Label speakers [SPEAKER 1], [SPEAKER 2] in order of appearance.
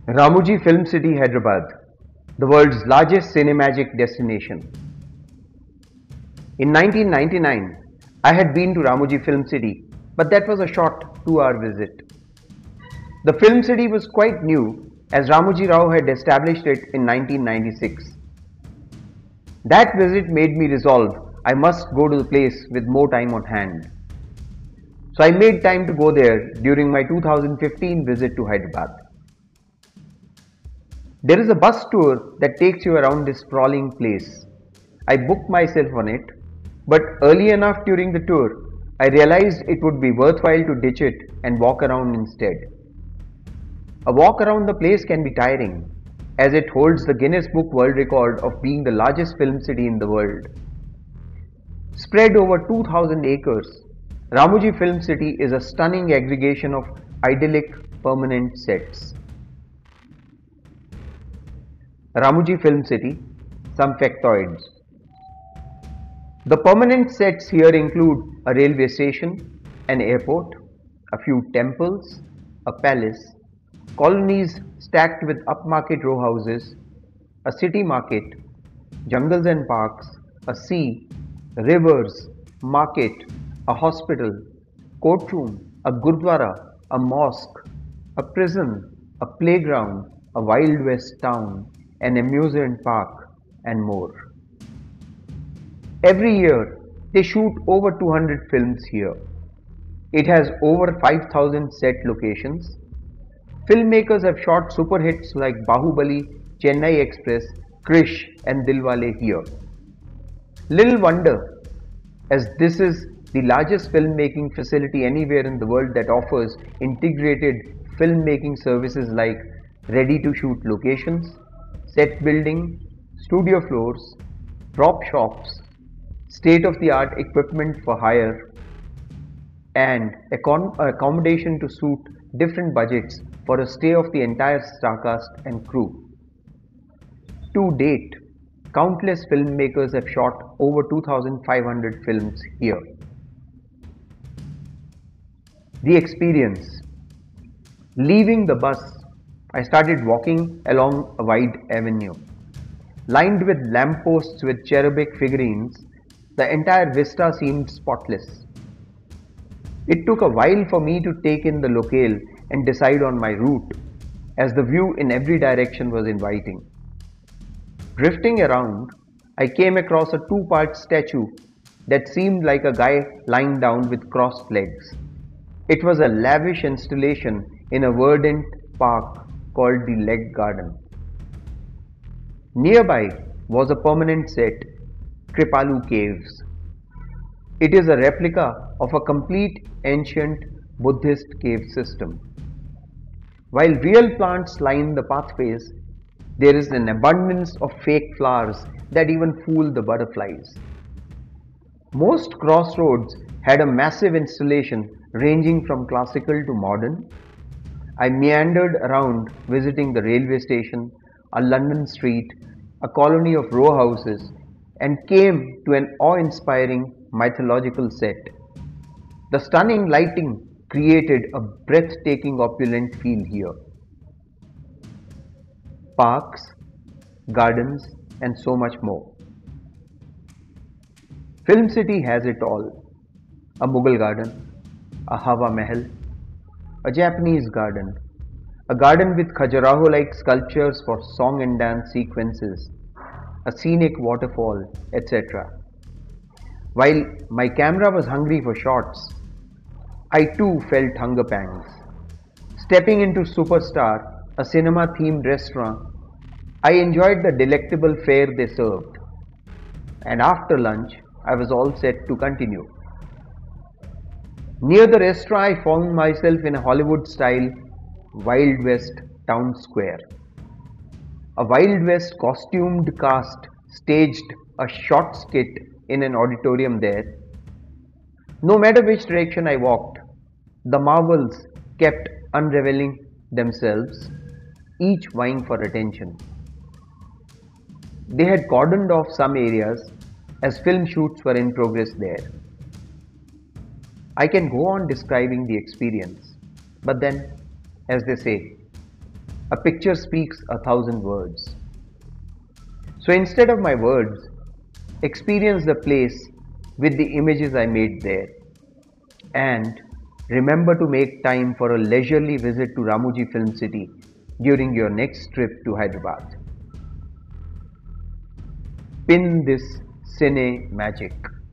[SPEAKER 1] Ramoji Film City, Hyderabad, the world's largest cinemagic destination. In 1999, I had been to Ramoji Film City, but that was a short 2-hour visit. The film city was quite new as Ramoji Rao had established it in 1996. That visit made me resolve I must go to the place with more time on hand. So I made time to go there during my 2015 visit to Hyderabad. There is a bus tour that takes you around this sprawling place. I booked myself on it, but early enough during the tour, I realized it would be worthwhile to ditch it and walk around instead. A walk around the place can be tiring, as it holds the Guinness Book World Record of being the largest film city in the world. Spread over 2,000 acres, Ramoji Film City is a stunning aggregation of idyllic permanent sets. Ramoji Film City, some factoids. The permanent sets here include a railway station, an airport, a few temples, a palace, colonies stacked with upmarket row houses, a city market, jungles and parks, a sea, rivers, market, a hospital, courtroom, a gurdwara, a mosque, a prison, a playground, a Wild West town, an amusement park, and more. Every year, they shoot over 200 films here. It has over 5,000 set locations. Filmmakers have shot super hits like Bahubali, Chennai Express, Krish, and Dilwale here. Little wonder, as this is the largest filmmaking facility anywhere in the world that offers integrated filmmaking services like ready-to-shoot locations, set building, studio floors, prop shops, state-of-the-art equipment for hire, and accommodation to suit different budgets for a stay of the entire star cast and crew. To date, countless filmmakers have shot over 2,500 films here. The experience. Leaving the bus, I started walking along a wide avenue. Lined with lampposts with cherubic figurines, the entire vista seemed spotless. It took a while for me to take in the locale and decide on my route, as the view in every direction was inviting. Drifting around, I came across a two-part statue that seemed like a guy lying down with crossed legs. It was a lavish installation in a verdant park called the Leg Garden. Nearby was a permanent set, Kripalu Caves. It is a replica of a complete ancient Buddhist cave system. While real plants line the pathways, there is an abundance of fake flowers that even fool the butterflies. Most crossroads had a massive installation ranging from classical to modern. I meandered around visiting the railway station, a London street, a colony of row houses, and came to an awe-inspiring mythological set. The stunning lighting created a breathtaking opulent feel here. Parks, gardens, and so much more. Film City has it all. A Mughal garden, a Hawa Mahal, a Japanese garden, a garden with Khajuraho-like sculptures for song and dance sequences, a scenic waterfall, etc. While my camera was hungry for shots, I too felt hunger pangs. Stepping into Superstar, a cinema-themed restaurant, I enjoyed the delectable fare they served. And after lunch, I was all set to continue. Near the restaurant, I found myself in a Hollywood-style Wild West town square. A Wild West costumed cast staged a short skit in an auditorium there. No matter which direction I walked, the marvels kept unraveling themselves, each vying for attention. They had cordoned off some areas as film shoots were in progress there. I can go on describing the experience, but then, as they say, A picture speaks 1,000 words. So instead of my words, experience the place with the images I made there. And remember to make time for a leisurely visit to Ramoji Film City during your next trip to Hyderabad. Pin this cine magic.